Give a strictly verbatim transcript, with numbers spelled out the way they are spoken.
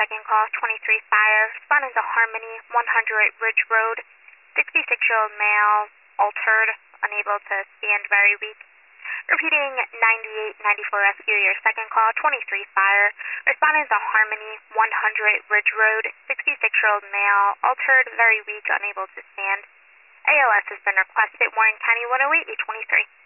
second call, twenty-three fire. Responding to Harmony, one hundred Ridge Road. sixty-six-year-old male, altered, unable to stand, very weak. Repeating, ninety-eight ninety-four rescue, your second call, twenty-three fire. Responding to Harmony, one hundred Ridge Road. sixty-six-year-old male, altered, very weak, unable to stand. A L S has been requested. Warren County one oh eight, eight twenty-three.